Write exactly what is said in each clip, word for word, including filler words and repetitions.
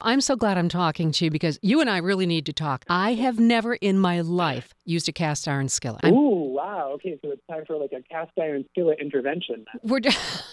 I'm so glad I'm talking to you because you and I really need to talk. I have never in my life used a cast iron skillet. I'm, Ooh, wow. Okay, so it's time for like a cast iron skillet intervention. we're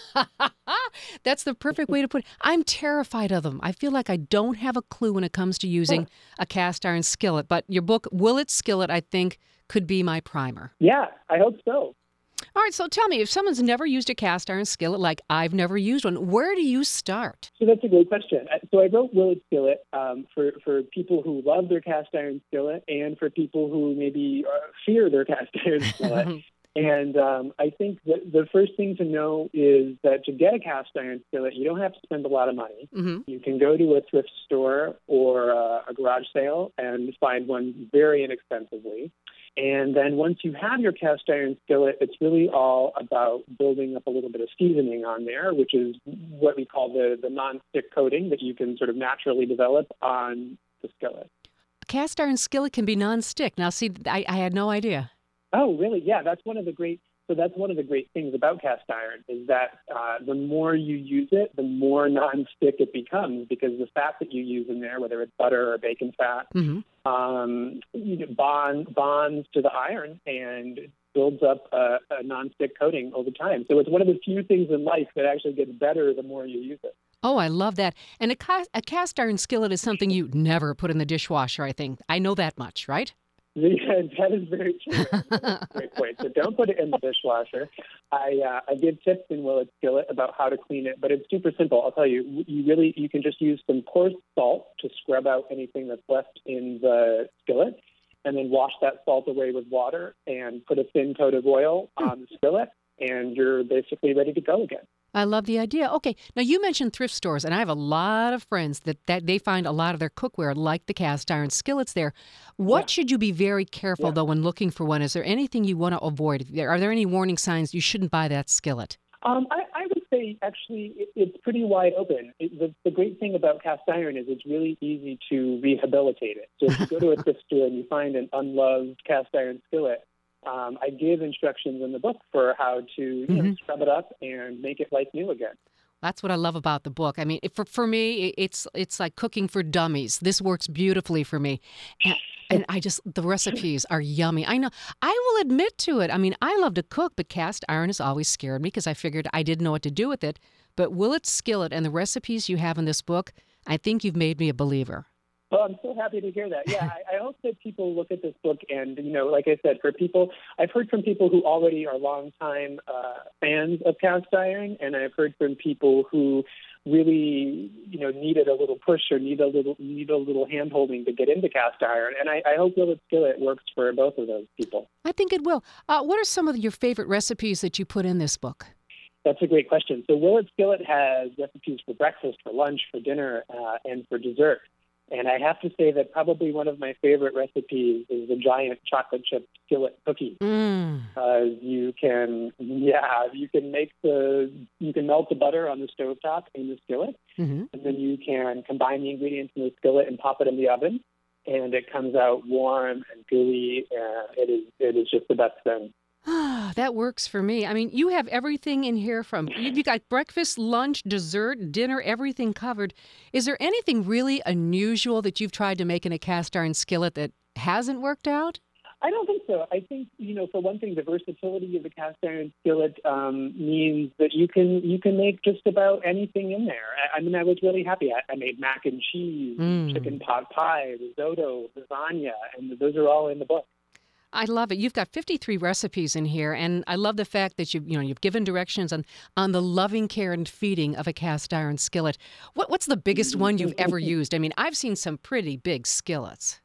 That's the perfect way to put it. I'm terrified of them. I feel like I don't have a clue when it comes to using a cast iron skillet. But your book, Will It Skillet, I think could be my primer. Yeah, I hope so. All right, so tell me, if someone's never used a cast iron skillet like I've never used one, where do you start? So that's a great question. Uh, So I wrote Will It Skillet um, for, for people who love their cast iron skillet and for people who maybe uh, fear their cast iron skillet. And um, I think that the first thing to know is that to get a cast iron skillet, you don't have to spend a lot of money. Mm-hmm. You can go to a thrift store or uh, a garage sale and find one very inexpensively. And then once you have your cast iron skillet, it's really all about building up a little bit of seasoning on there, which is what we call the, the non-stick coating that you can sort of naturally develop on the skillet. A cast iron skillet can be non-stick. Now, see, I, I had no idea. Oh, really? Yeah, that's one of the great. So that's one of the great things about cast iron is that uh, the more you use it, the more non-stick it becomes because the fat that you use in there, whether it's butter or bacon fat, Mm-hmm. um, you know, bond, bonds to the iron and builds up a, a non-stick coating over time. So it's one of the few things in life that actually gets better the more you use it. Oh, I love that. And a, ca- a cast iron skillet is something you never put in the dishwasher, I think. I know that much, right? Yeah, that is very true. That's a great point. So don't put it in the dishwasher. I uh, I give tips in Will It Skillet about how to clean it, but it's super simple. I'll tell you, you really you can just use some coarse salt to scrub out anything that's left in the skillet, and then wash that salt away with water and put a thin coat of oil on the skillet, and you're basically ready to go again. I love the idea. Okay, now you mentioned thrift stores, and I have a lot of friends that, that they find a lot of their cookware like the cast iron skillets there. What Yeah. should you be very careful, Yeah. though, when looking for one? Is there anything you want to avoid? Are there any warning signs you shouldn't buy that skillet? Um, I, I would say actually it, it's pretty wide open. It, the, the great thing about cast iron is it's really easy to rehabilitate it. So if you go to a thrift store and you find an unloved cast iron skillet, um, I give instructions in the book for how to you know, Mm-hmm. scrub it up and make it like new again. That's what I love about the book. I mean, for for me, it's it's like cooking for dummies. This works beautifully for me. And, and I just, the recipes are yummy. I know, I will admit to it. I mean, I love to cook, but cast iron has always scared me because I figured I didn't know what to do with it. But Will It Skillet and the recipes you have in this book, I think you've made me a believer. Well, I'm so happy to hear that. Yeah, I, I hope that people look at this book and, you know, like I said, for people, I've heard from people who already are longtime uh, fans of cast iron, and I've heard from people who really, you know, needed a little push or need a little need a little hand-holding to get into cast iron. And I, I hope Will It Skillet works for both of those people. I think it will. Uh, what are some of your favorite recipes that you put in this book? That's a great question. So Will It Skillet has recipes for breakfast, for lunch, for dinner, uh, and for dessert. And I have to say that probably one of my favorite recipes is the giant chocolate chip skillet cookie. Mm. Uh, you can, yeah, you can make the, you can melt the butter on the stovetop in the skillet, Mm-hmm. and then you can combine the ingredients in the skillet and pop it in the oven, and it comes out warm and gooey. Uh, it is, it is just the best thing. That works for me. I mean, you have everything in here from, you got breakfast, lunch, dessert, dinner, everything covered. Is there anything really unusual that you've tried to make in a cast iron skillet that hasn't worked out? I don't think so. I think, you know, for one thing, the versatility of the cast iron skillet um, means that you can you can make just about anything in there. I, I mean, I was really happy. I, I made mac and cheese, Mm. chicken pot pie, risotto, lasagna, and those are all in the book. I love it. You've got fifty-three recipes in here, and I love the fact that you you know you've given directions on on the loving care and feeding of a cast iron skillet. What what's the biggest one you've ever used? I mean, I've seen some pretty big skillets.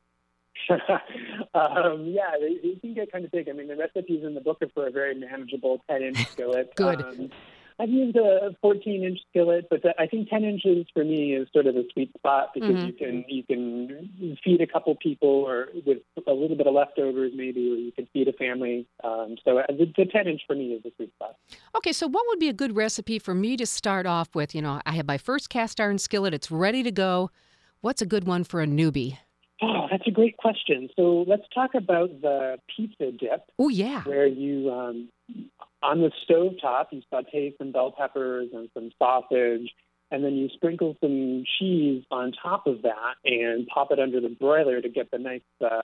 um, yeah, they, they can get kind of big. I mean, the recipes in the book are for a very manageable ten-inch skillet. Good. Um, I've used a fourteen-inch skillet, but I think ten inches for me is sort of a sweet spot because Mhm. you can you can feed a couple people, or with a little bit of leftovers maybe, or you can feed a family. Um, so the, the ten-inch for me is the sweet spot. Okay, so what would be a good recipe for me to start off with? You know, I have my first cast iron skillet; it's ready to go. What's a good one for a newbie? Oh, that's a great question. So let's talk about the pizza dip, Oh yeah. where you, um, on the stovetop, you saute some bell peppers and some sausage, and then you sprinkle some cheese on top of that and pop it under the broiler to get the nice uh,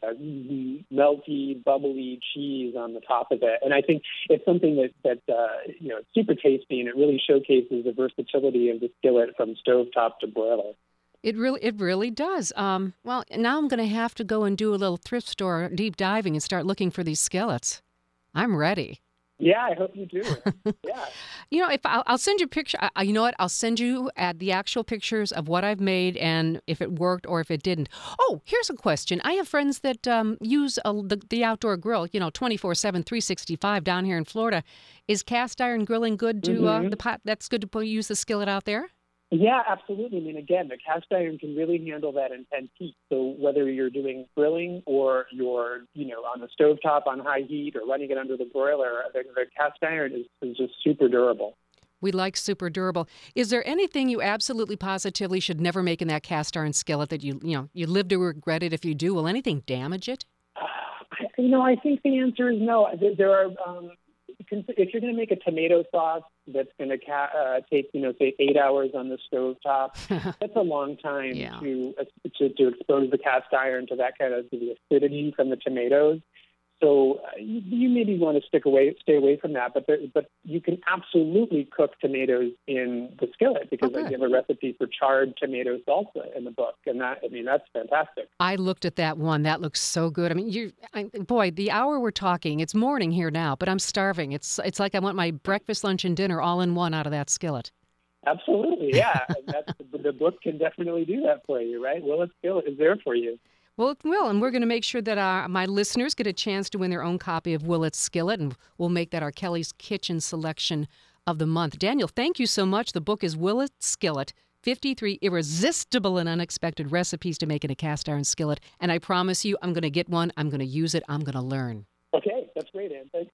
melty, bubbly cheese on the top of it. And I think it's something that, that uh, you know, it's super tasty, and it really showcases the versatility of the skillet from stovetop to broiler. It really, it really does. Um, well, now I'm going to have to go and do a little thrift store deep diving and start looking for these skillets. I'm ready. Yeah, I hope you do. Yeah. You know, if I'll, I'll send you a picture. I, you know what? I'll send you at the actual pictures of what I've made and if it worked or if it didn't. Oh, here's a question. I have friends that um, use a, the, the outdoor grill, you know, twenty-four seven, three sixty-five down here in Florida. Is cast iron grilling good to mm-hmm. uh, the pot? That's good to put, use the skillet out there? Yeah, absolutely. I mean, again, the cast iron can really handle that intense heat. So whether you're doing grilling or you're, you know, on the stovetop on high heat or running it under the broiler, the, the cast iron is, is just super durable. We like super durable. Is there anything you absolutely positively should never make in that cast iron skillet that you, you know, you live to regret it if you do? Will anything damage it? Uh, you know, I think the answer is no. There, there are... Um, If you're going to make a tomato sauce that's going to ca- uh, take, you know, say eight hours on the stovetop, that's a long time yeah. to, uh, to to expose the cast iron to that kind of the acidity from the tomatoes. So uh, you, you maybe want to stick away, stay away from that. But there, but you can absolutely cook tomatoes in the skillet because oh, I give a recipe for charred tomato salsa in the book, and that I mean that's fantastic. I looked at that one. That looks so good. I mean, you, I, boy, the hour we're talking, it's morning here now, but I'm starving. It's it's like I want my breakfast, lunch, and dinner all in one out of that skillet. Absolutely, yeah. And that's, the book can definitely do that for you, right? Willet's Skillet is there for you. Well, it will, and we're going to make sure that our, my listeners get a chance to win their own copy of Willet's Skillet, and we'll make that our Kelly's Kitchen selection of the month. Daniel, thank you so much. The book is Willet's Skillet, fifty-three Irresistible and Unexpected Recipes to Make in a Cast Iron Skillet. And I promise you, I'm going to get one, I'm going to use it, I'm going to learn. Okay, that's great, Ann. Thanks.